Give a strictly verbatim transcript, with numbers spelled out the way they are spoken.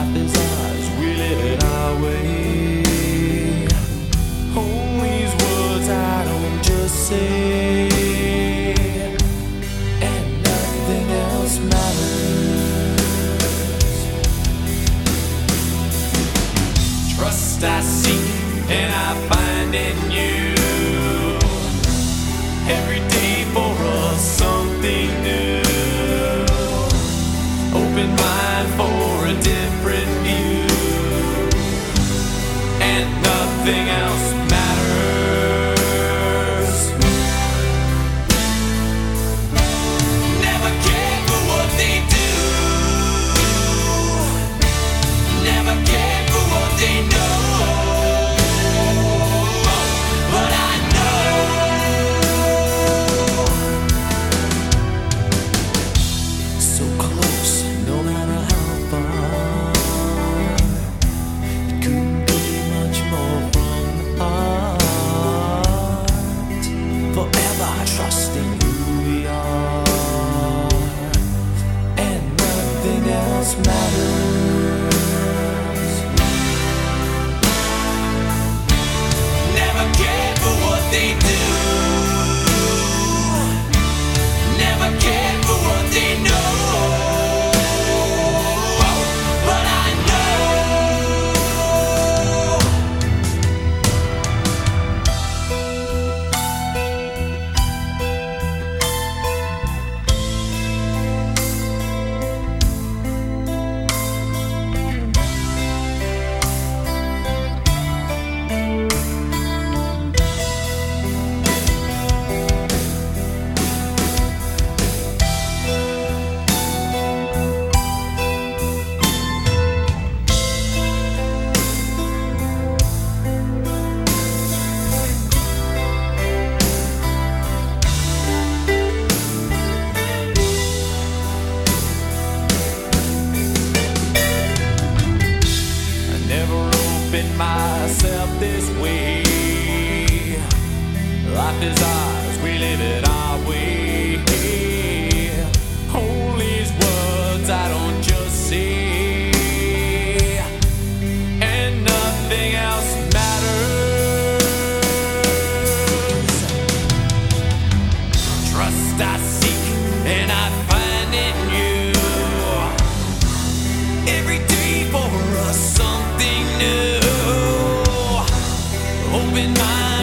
Life is ours, we live it our way. Hold these words I don't just say, and nothing else matters. Trust I seek and I find in you. Every day for us something new. Open mind for a different view, and nothing else matters. Never cared for what they do. Never cared for what they know. But I know so close, no matter how far. It couldn't be much more from the heart. Forever trusting who we are, and nothing else matters. Never cared for what they do. Never cared for what they know. But I know I never opened myself this way. Life is ours, we live it our way. Hold these words I don't just say, and nothing else matters. Trust I seek and I find in you. Every day for us something new. Open mind